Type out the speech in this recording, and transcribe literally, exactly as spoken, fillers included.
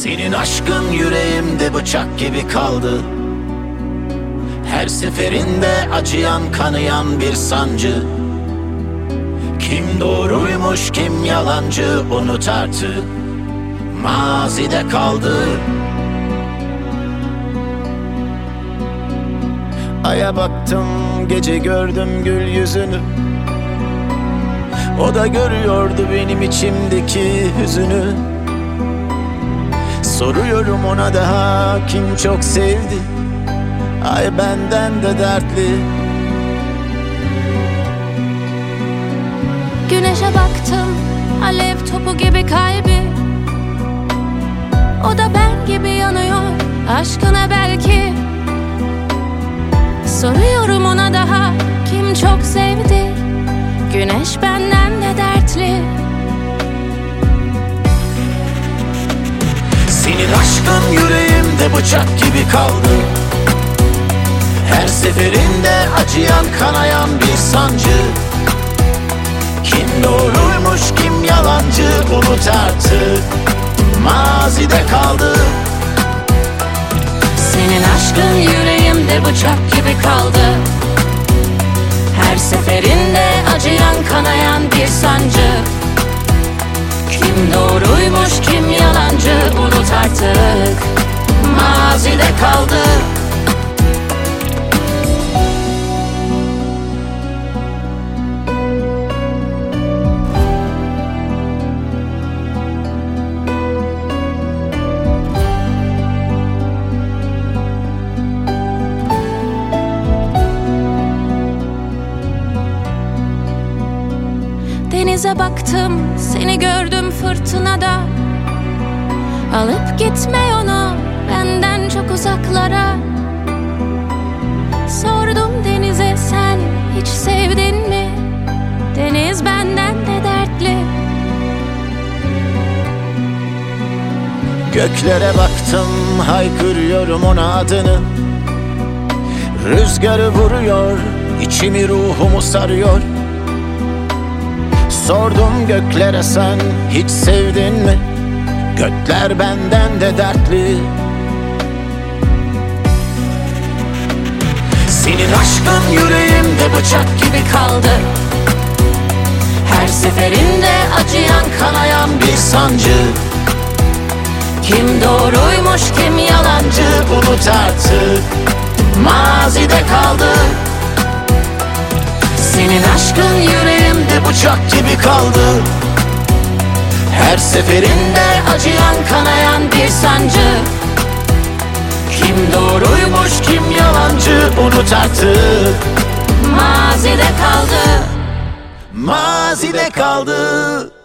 Senin aşkın yüreğimde bıçak gibi kaldı. Her seferinde acıyan kanayan bir sancı. Kim doğruymuş kim yalancı unut artık, mazide kaldı. Aya baktım gece gördüm gül yüzünü. O da görüyordu benim içimdeki hüzünü. Soruyorum ona daha kim çok sevdi, ay benden de dertli. Güneşe baktım alev topu gibi kalbi. O da ben gibi yanıyor aşkına belki. Soruyorum ona daha kim çok sevdi, güneş benden de dertli. Senin aşkın yüreğimde bıçak gibi kaldı. Her seferinde acıyan kanayan bir sancı. Kim doğruymuş kim yalancı unut artık, mazide kaldı. Senin aşkın yüreğimde bıçak gibi kaldı. Her seferinde acıyan kanayan bir sancı. Kim doğruymuş kim yalancı unut artık, mazide kaldı. Denize baktım, seni gördüm fırtınada. Alıp gitme onu benden çok uzaklara. Sordum denize sen hiç sevdin mi? Deniz benden de dertli. Göklere baktım haykırıyorum ona adını. Rüzgarı vuruyor, içimi ruhumu sarıyor. Sordum göklere sen hiç sevdin mi? Gökler benden de dertli. Senin aşkın yüreğimde bıçak gibi kaldı. Her seferinde acıyan kanayan bir sancı. Kim doğruymuş kim yalancı unut artık, mazide kaldı. Senin aşkın yüreğimde Bıçak gibi kaldı. Her seferinde acıyan kanayan bir sancı. kim doğruymuş kim yalancı unut artık, mazide kaldı. mazide kaldı.